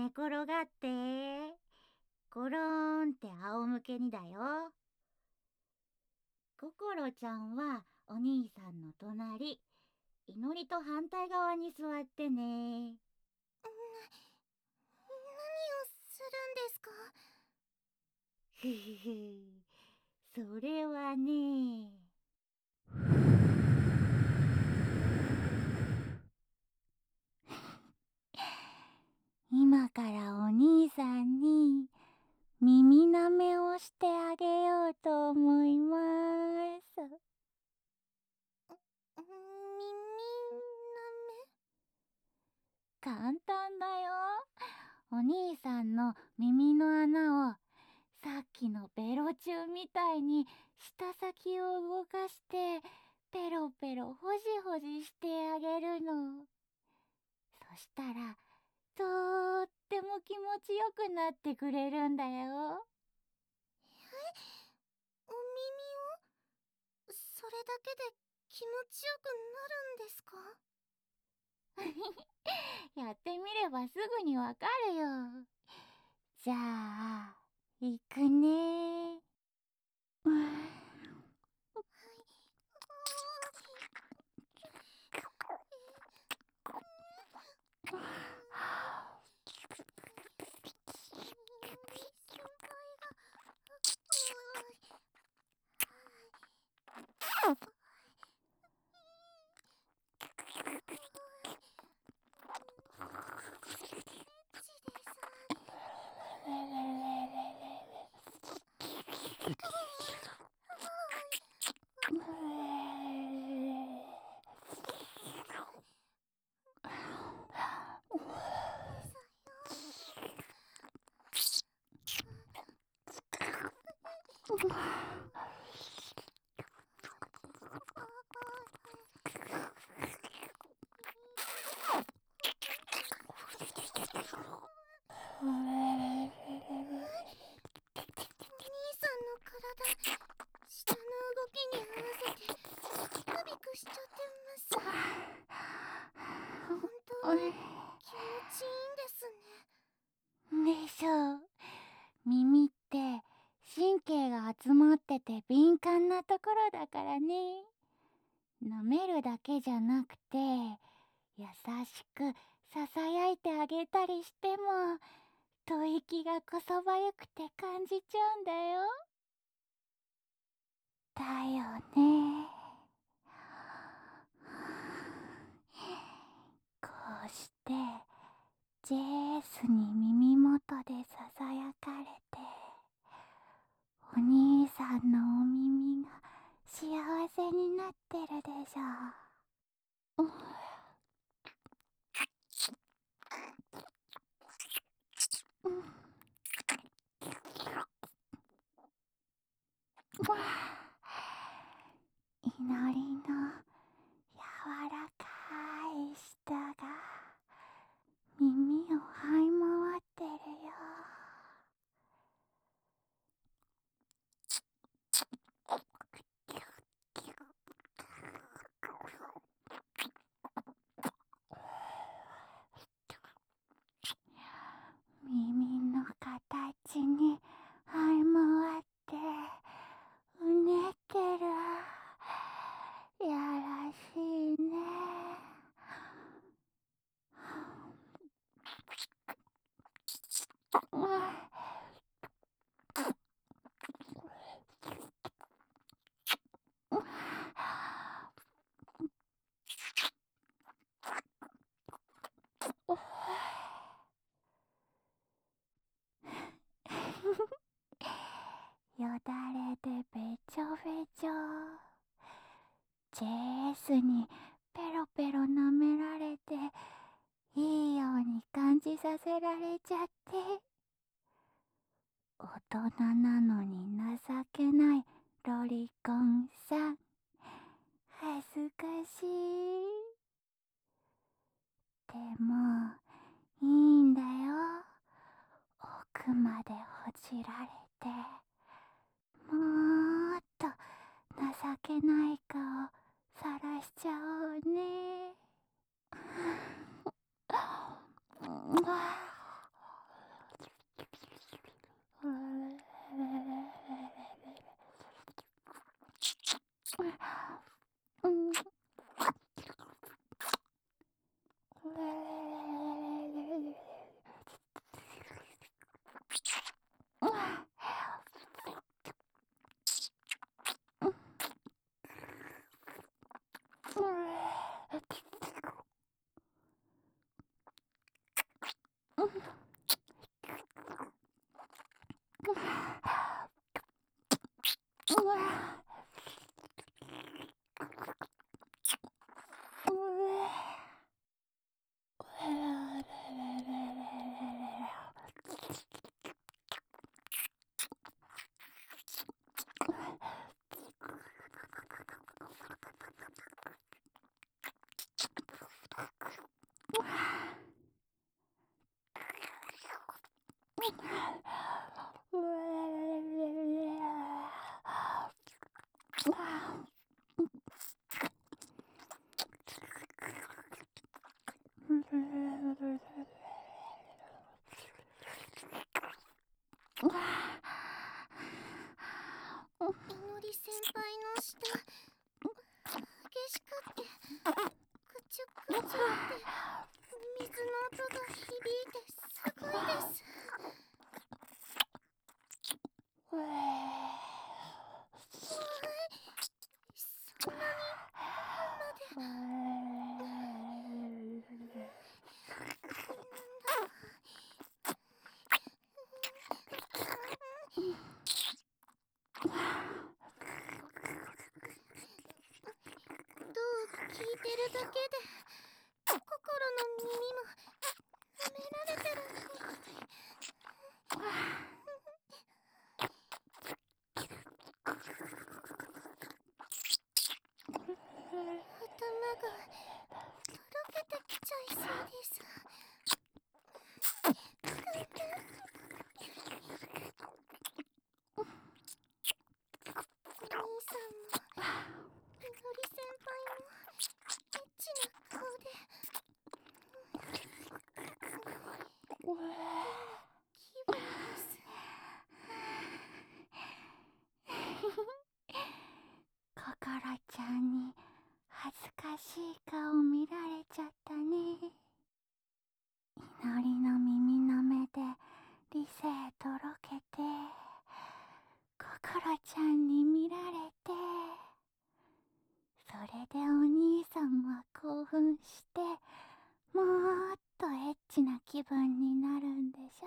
寝転がって。ゴローンって仰向けにだよ。ココロちゃんはお兄さんの隣、祈りと反対側に座ってね。 何をするんですか？ ふふふ、それはね。今からお兄さんに耳舐めをしてあげようと思います。 耳舐簡単だよ。お兄さんの耳の穴をさっきのベロチューみたいに舌先を動かしてペロペロホジホジしてあげるの。そしたらとーっても気持ちよくなってくれるんだよ。 お耳をそれだけで気持ちよくなるんですか？ やってみればすぐにわかるよ。じゃあ、いくね。 先輩がさんの体、下の動きに合わせてビクビクしちゃってます。本当に気持ちいいんですね。でしょう。耳って神経が集まってて敏感なところだからね。舐めるだけじゃなくて優しくささやいてあげたりしても吐息がこそばゆくて感じちゃうんだよ。だよね。こうしてジェースに耳元でささやかれてお兄さんのお耳が幸せになってるでしょ。祈りの柔らかい舌が耳を這い回ってるよ。耳の形に這い回ってうねってる。やらしいね。よだれでべちょべちょ。ジェースにペロペロ舐められていいように感じさせられちゃって。大人なのに情けないロリコンさん。恥ずかしい。でもいいんだよ。奥までほじられてもっと情けない顔さらしちゃおうね。 みのり先輩の舌激しくってくちゅくちゅって水の音が響いてすごいです。わーい、そんなにまで音を聞いてるだけで心の耳も舐められてるみたい。頭がとろけてきちゃいそうです。お兄さんもみのり先輩もエッチな顔でいい気分です。 ココロちゃんに恥ずかしい顔見られちゃったね。いのりの耳の目で理性とろけて、ココロちゃんに見られて、それでお兄さんは興奮してもっとエッチな気分になるんでしょ。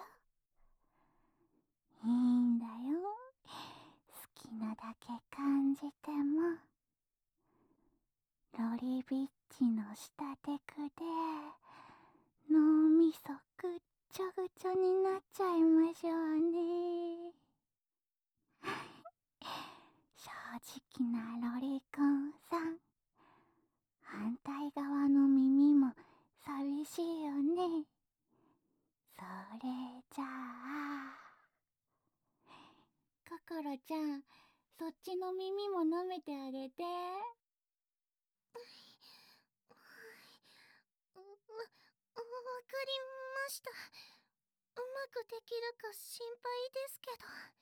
いいんだよ、好きなだけ感じても。ロリビッチの下テクで脳みそぐっちょぐちょになっちゃいましょうね。正直なロリコンさん、反対側の耳も寂しいよね。それじゃあ、ココロちゃん、そっちの耳も舐めてあげて。わかりました。うまくできるか心配ですけど、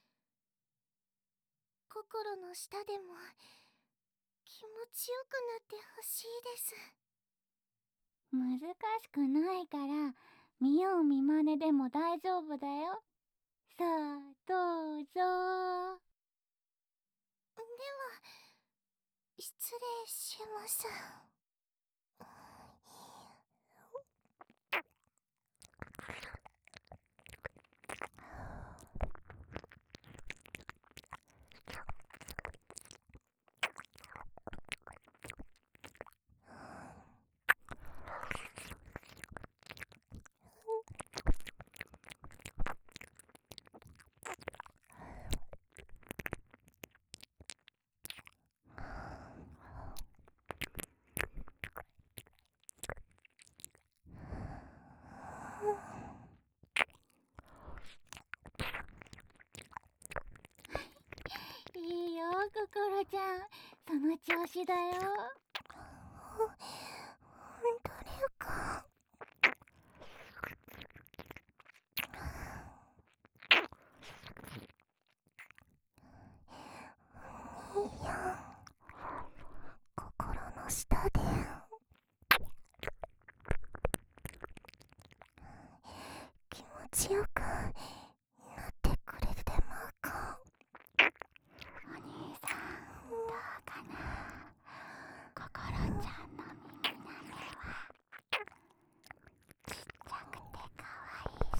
心の下でも気持ちよくなってほしいです。 難しくないから、見よう見まねでも大丈夫だよ。さあ、どうぞ。 では、失礼します。 いいよ、ココロちゃん、その調子だよ。 本当ですか？いや、心の下で気持ちよくなってくれてまうか？ お兄さん、どうかな。ココロちゃんの耳なめはちっちゃくてかわいい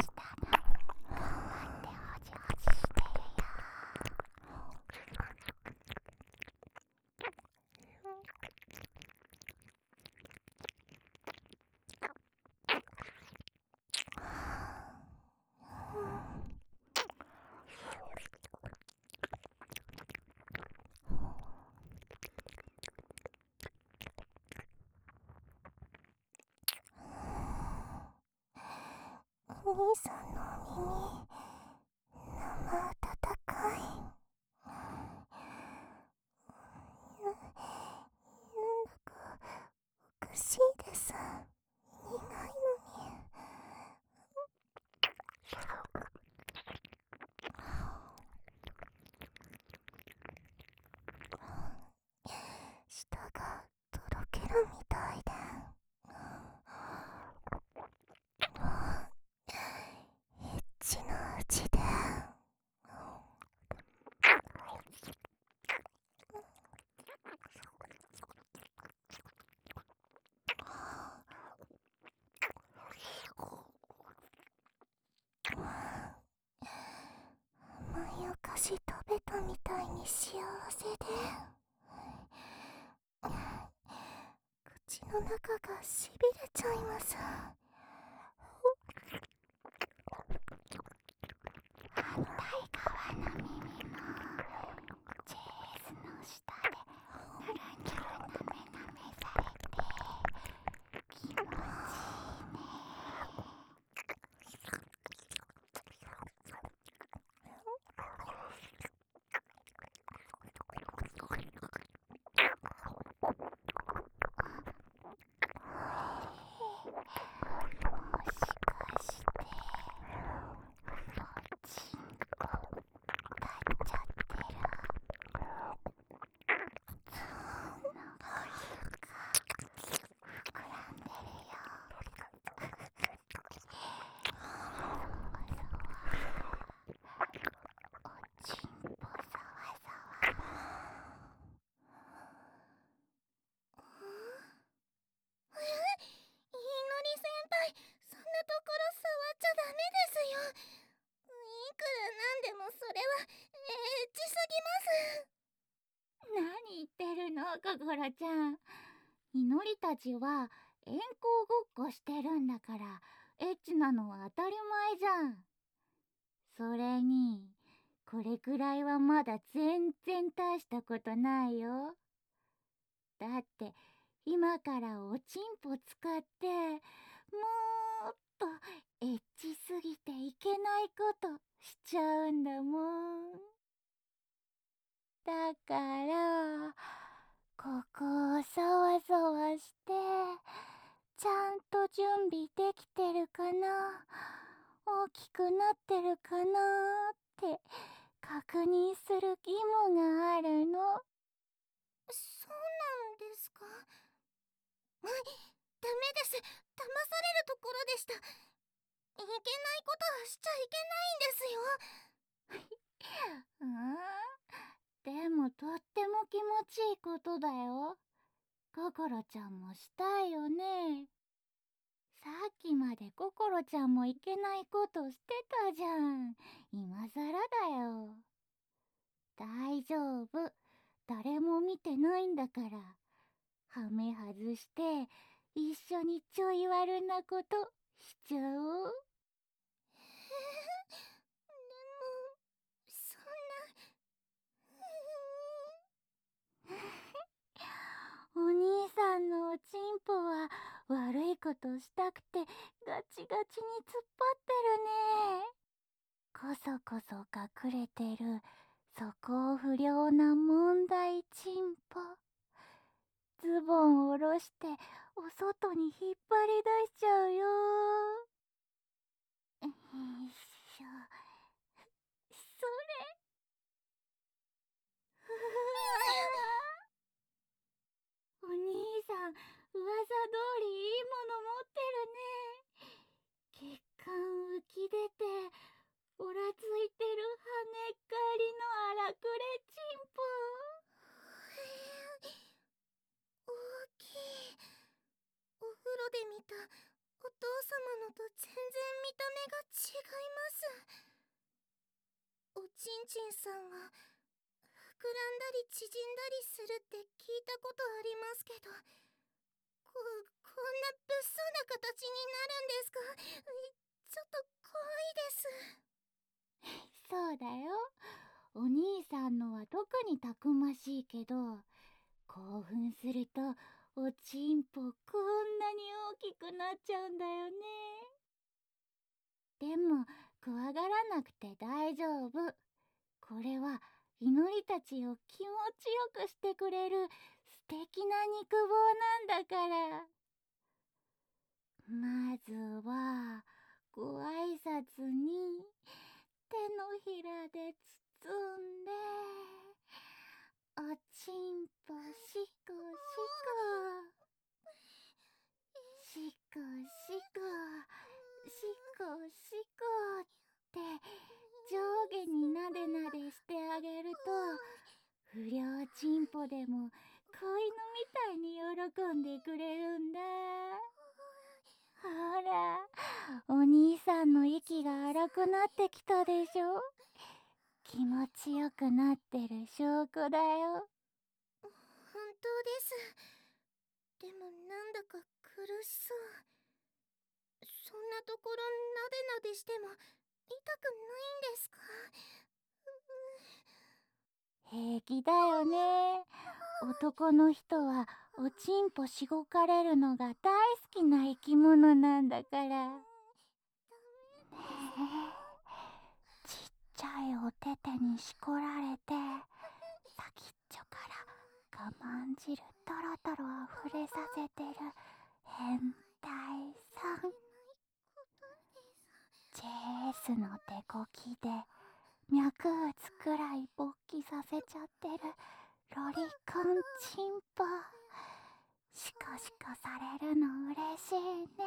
兄さんの耳、生温かい。なんだかおかしいです。苦いのに。舌がとろけるみたいで。エッチな味で。甘いお菓子食べたみたいに幸せで。口の中がしびれちゃいます。 反対側の耳もチェースの下でぬるぬるなめなめされて気持ちいいね。もしかしておちんこ買っちゃってる？なんか膨らんでるよ。おちんぽさわさわ。 いのり先輩、そんなところ触っちゃダメですよ。いくらなんでもそれはエッチすぎます。 何言ってるの、心ちゃん。みのりたちは遠行ごっこしてるんだから、エッチなのは当たり前じゃん。それに、これくらいはまだ全然大したことないよ。だって、今からおちんぽ使って、もっとエッチすぎていけないことしちゃうんだもん。だから、ここをさわさわして、ちゃんと準備できてるかな、大きくなってるかなって確認する義務があるの。 そうなんですか。ダメです。騙されるところでした。いけないことはしちゃいけないんですよ。 でもとっても気持ちいいことだよ。心ちゃんもしたいよね。さっきまで心ちゃんもいけないことしてたじゃん。今さらだよ。大丈夫。誰も見てないんだから。はめ外して、一緒にちょい悪なことしちゃおう。 でも、そんな。 お兄さんのおちんぽは悪いことしたくてガチガチに突っ張ってるね。こそこそ隠れてる素行不良な問題ちんぽ。ズボンを下ろしてお外に引っ張り出しちゃうよ。よいしょ。それ。お兄さん、噂通りいいもの持ってるね。血管浮き出て、おらついてる羽根っかりの荒くれちんぽ。 大きい。お風呂で見たお父様のと全然見た目が違います。おちんちんさんは膨らんだり縮んだりするって聞いたことありますけど、こんな物騒な形になるんですか？ちょっと怖いです。 そうだよ。お兄さんのは特にたくましいけど、興奮するとおちんぽこんなに大きくなっちゃうんだよね。 でも怖がらなくて大丈夫。これは祈りたちを気持ちよくしてくれる素敵な肉棒なんだから。まずはご挨拶に手のひらで包んで、おちんぽしこしこ、しこしこ、しこしこって上下になでなでしてあげると、不良ちんぽでも子犬みたいに喜んでくれるんだ。ほら、お兄さんの息が荒くなってきたでしょ。気持ちよくなってる証拠だよ。 本当です。でもなんだか苦しそう。そんなところなでなでしても痛くないんですか？ 平気だよね。男の人はおちんぽしごかれるのが大好きな生き物なんだから。ねえ、ちっちゃいお手手にしこられて、先っちょから我慢汁トロトロ溢れさせてる変態さん。ジェースの手こきで脈打つくらい勃起させちゃってるロリコンチンポ。シコシコされるの嬉しいね。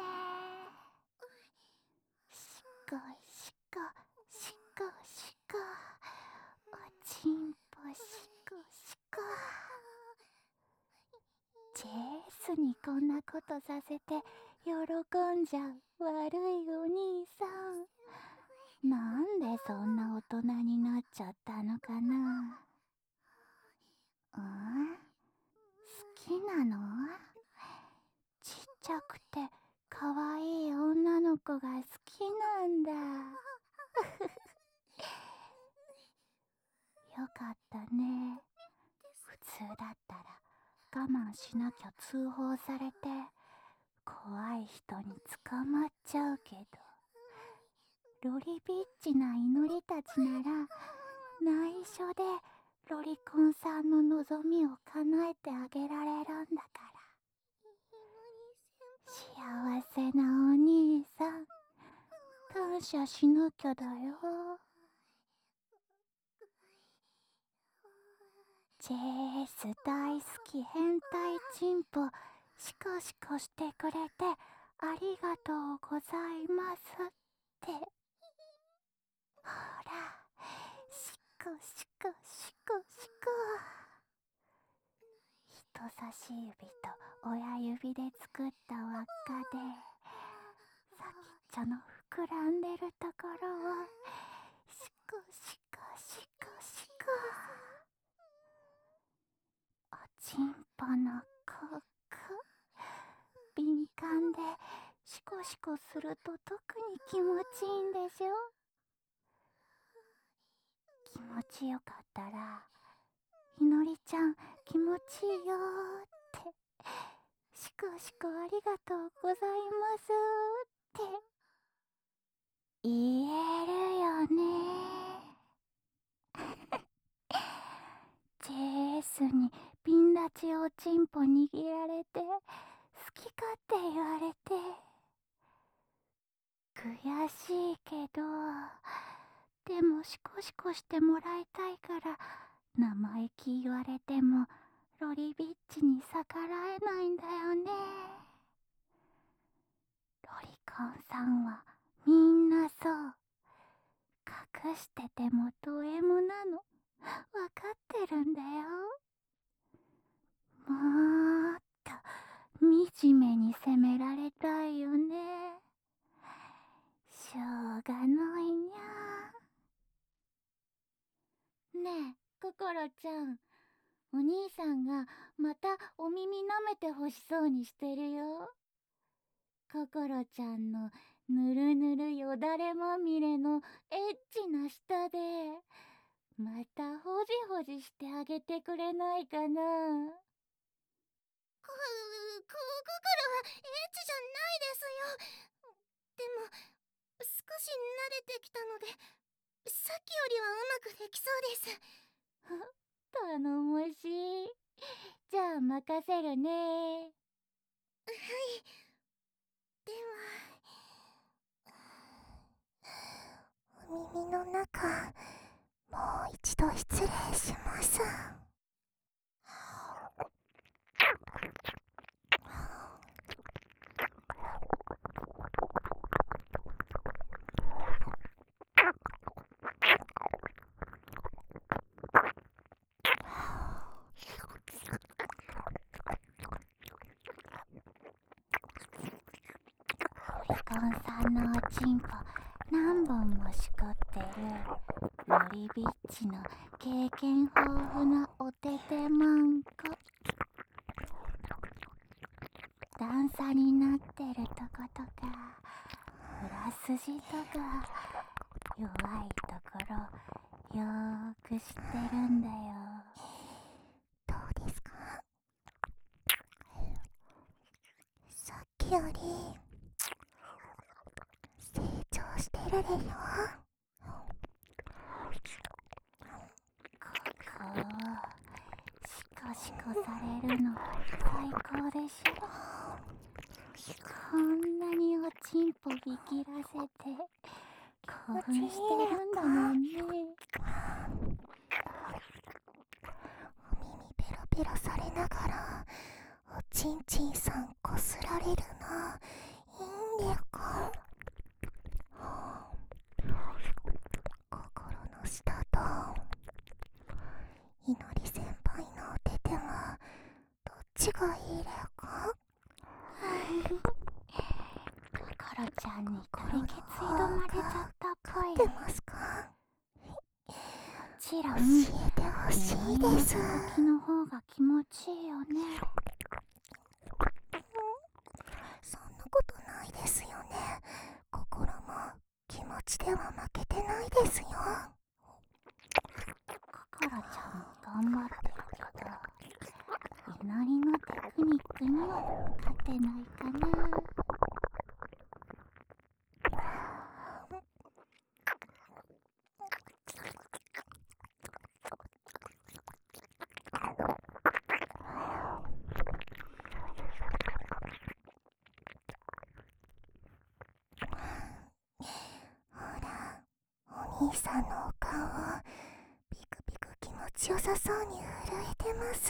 シコシコシコシコ、おちんぽシコシコ。ジェースにこんなことさせて喜んじゃう悪いお兄さん。なんでそんな大人になっちゃったのかな。好きなの？ちっちゃくてかわいい女の子が好きなんだ。よかったね。普通だったら我慢しなきゃ通報されて怖い人に捕まっちゃうけど、ロリビッチな祈りたちなら内緒でロリコンさんの望みを叶えてあげられるんだから。幸せなお兄さん、感謝しなきゃだよ。ジェース大好き変態チンポ、シコシコしてくれてありがとうございますって。ほら、シコシコシコシコ。人差し指と親指で作った輪っかで先っちょの膨らんでるところをシコシコシコシコ。おちんぽのここ敏感でシコシコすると特に気持ちいいんでしょ。気持ちよかったらいのりちゃん気持ちいいよってシコシコありがとうございますって言えるよね。ジェースにピン立ちおちんぽ握られて好き勝手言われて悔しいけど、でもシコシコしてもらいたいから生意気言われてもロリビッチに逆らえないんだよね。ロリコンさんはみんなそう。隠しててもド M なのわかってるんだよ。もっと惨めに責められたいよね。しょうがないにゃ。ねえ、ココロちゃん、お兄さんがまたお耳舐めてほしそうにしてるよ。ココロちゃんのぬるぬるよだれまみれのエッチな舌でまたほじほじしてあげてくれないかな。 心はエッチじゃないですよ。でも少し慣れてきたので、さっきよりはうまくできそうです。 頼もしい。じゃあ任せるね。 はい。では、お耳の中、もう一度失礼します。 リコンさんのおちんぽ何本もしこってるロリビッチの経験豊富なおててまんこ。段差になってるとことか裏筋とか弱いところよーく知ってるんだよ。 どうですか？さっきより成長してるでしょ？ ここシコシコされるの最高でしょ。こんなにおちんぽビキらせて興奮してるんだもんね。 お耳ペロペロされながらおちんちんさんこすられるのいいんですか？心の下といのり先輩のお手手はどっちがいいですか？ コロちゃんに取り血挑まれちゃったっぽい。 出ますか？ もちろん教えてほしいです。 動きの方が気持ちいいよね。 そんなことないですよね。心も気持ちでは負けてないですよ。 コロちゃんも頑張ってるけど、祈りのテクニックには勝てないかな。 ほら、お兄さんのお顔ピクピク気持ちよさそうに震えてます。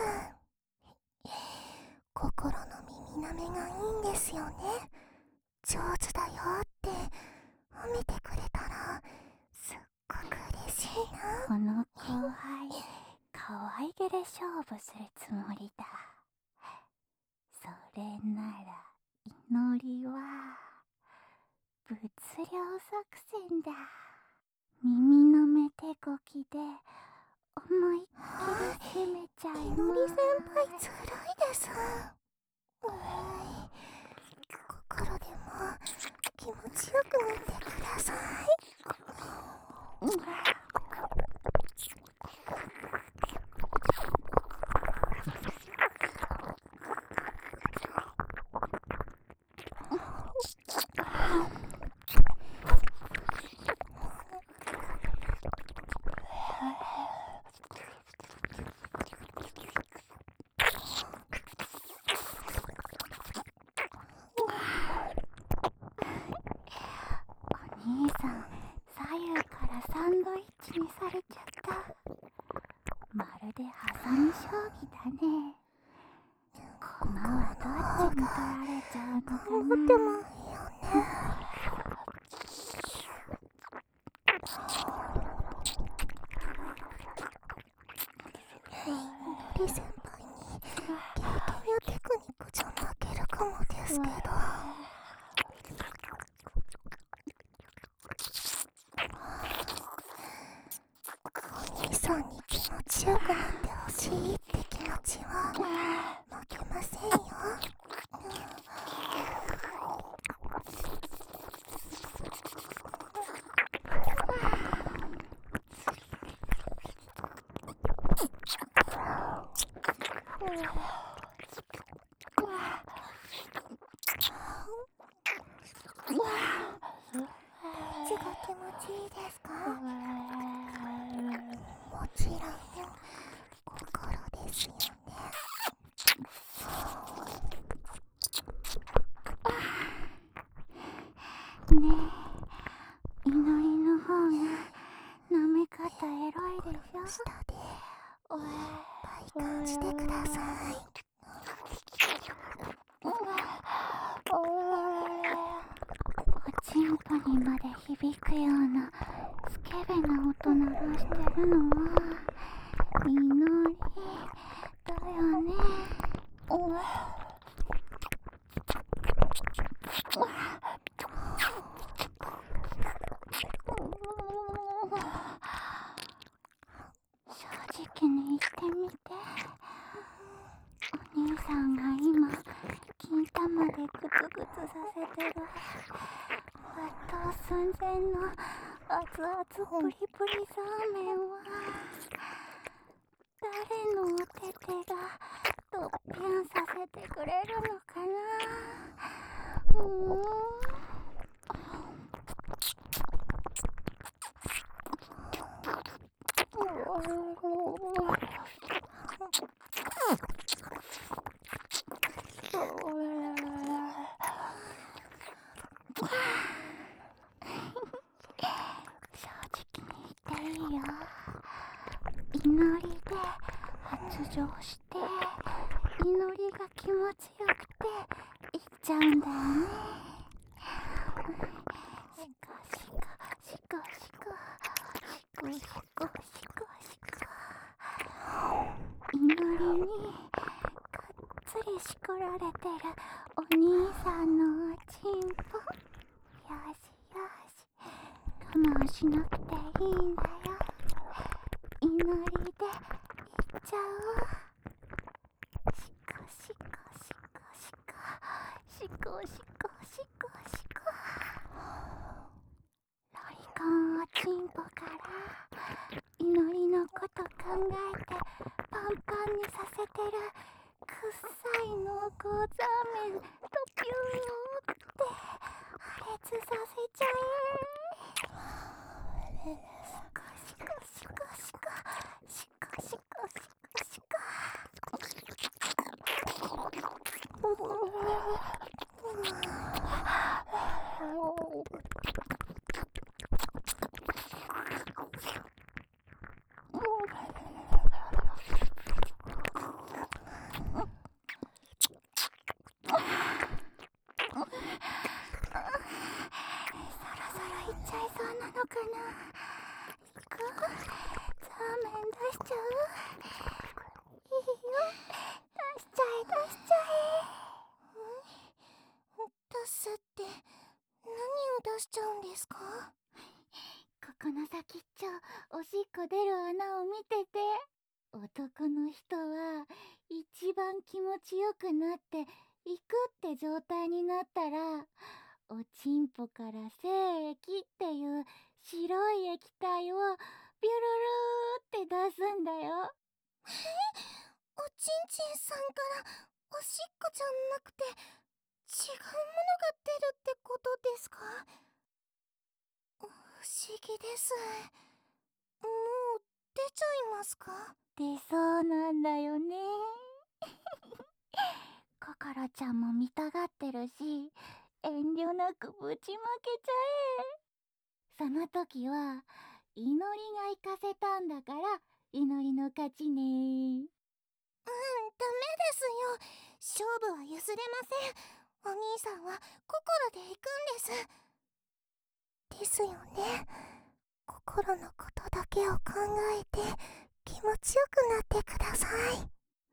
心の耳なめがいいんですよね。上手だよって褒めてくれたらすっごく嬉しいな。 この後輩可愛げで勝負するつもりだ。それなら祈りは物量作戦だ。耳の目手こきで思いっきり攻めちゃいます。 いのり先輩つらいです。心でも気持ちよくなってください。 お兄さん、左右からサンドイッチにされちゃった。まるでハサミ将棋だね。駒はどっちに取られちゃうのかな。 頑張ってますよね。いのり先輩に経験やテクニックじゃ負けるかもですけど、お兄さんに気持ちよくなってほしいって気持ちは負けませんよ。大丈気持ちいいですか？もちろん心ですよね。 ねえ、祈りの方が舐め方エロいでしょ。 下でいっぱい感じてください。 おちんぽにまで響くようなスケベな音鳴らしてるのは祈りだよね。正直に言ってみて。お兄さんが今金玉でグツグツさせてる沸騰寸前の熱々プリプリそうめんは誰のお手手がドッピンさせてくれるのかな。正直に言っていいよ。祈りで発情して祈りが気持ちよくていっちゃうんだよね。シコシコシコシコシコシコシコシコ祈りにがっつりしこられてるお兄さんのおちんぽ。よしよし、我慢しなくていいんだよ。祈りでいっちゃおう。シコシコシコシコシコシコシコシコ。ロリコンおちんぽから祈りのこと考えてパンパンにさせてるくっさい濃厚ザーメンとピューって破裂させちゃえ。シコシコシコシコシコシコシコシコ。いっちゃいそうなのかな。行く？ザーメン出しちゃう？いいよ、出しちゃえ出しちゃえ。 出すって何を出しちゃうんですか？ ここの先っちょおしっこ出る穴を見てて。男の人は一番気持ちよくなっていくって状態になったらおちんぽから精液っていう白い液体をビュルルーって出すんだよ。 おちんちんさんからおしっこじゃなくて違うものが出るってことですか？不思議です。もう出ちゃいますか？ 出そうなんだよね。ココロちゃんも見たがってるし遠慮なくぶちまけちゃえ。その時は祈りが行かせたんだから祈りの勝ちね。 ダメですよ。勝負は譲れません。お兄さんは心で行くんです。ですよね。心のことだけを考えて気持ちよくなってください。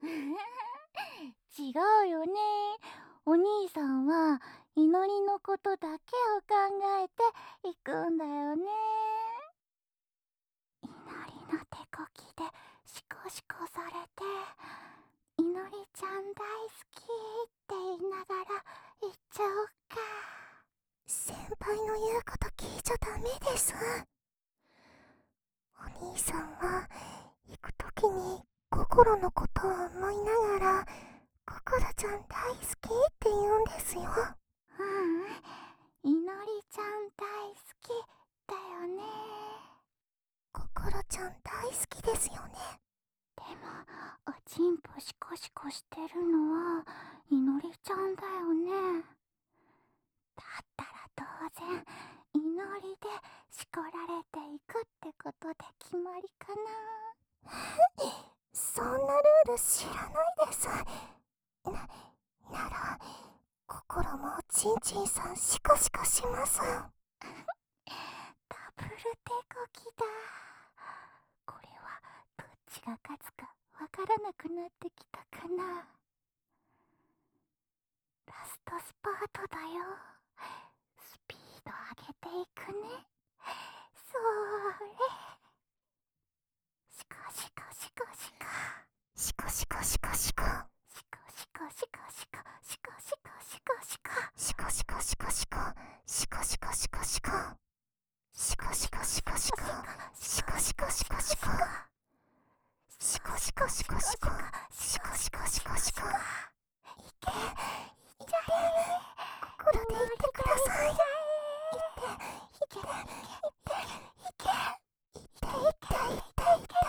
違うよね。お兄さんは祈りのことだけを考えていくんだよね。祈りの手こきでシコシコされて祈りちゃん大好きって言いながら言っちゃおうか。 先輩の言うこと聞いちゃダメです。お兄さんは行くときに心のことを思いながらココロちゃん大好きって言うんですよ。 祈りちゃん大好きだよきですよね。 でもおちんぽシコシコしてるのはいのりちゃんだよね。だったら当然いのりでしこられていくってことで決まりかな。 そんなルール知らないです。なら心もちんちんさんシカシカします。 ダブル手こきだ。これはどっちが勝つかわからなくなってきたかな。ラストスパートだよ。スピード上げていくね。それ。シカシカシカシカ。 シカシカシカシカ。 シカシカシカシカシカシカシカシカ。 シカシカシカシカ。シカシカシカシカ。シカシカシカシカ。シカシカシカシカ。シカシカシカシカ。シカシカシカシカ。いけ、いっちゃえ。心で言ってください。いけ、いけ、いけ、いけ、いけ、いけ、いけ、いけ。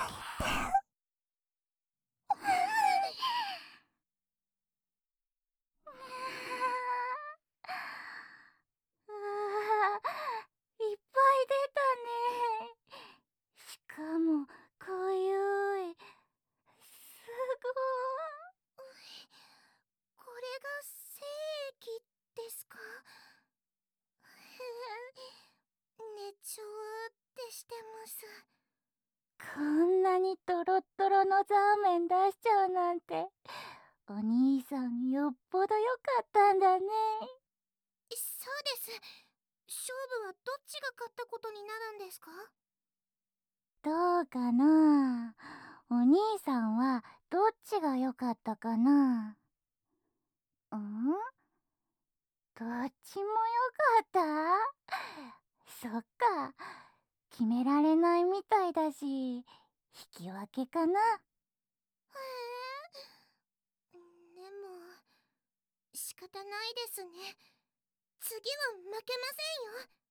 いっぱい出たね。しかもかゆい。すごい。 これが精液ですか？熱調ってしてます。 こんなにトロットロのザーメン出しちゃうなんて、お兄さんよっぽど良かったんだね。 そうです。勝負はどっちが勝ったことになるんですか？ どうかな。お兄さんはどっちが良かったかな。どっちも良かった。そっか。決められないみたいだし、引き分けかな。 でも仕方ないですね。次は負けませんよ。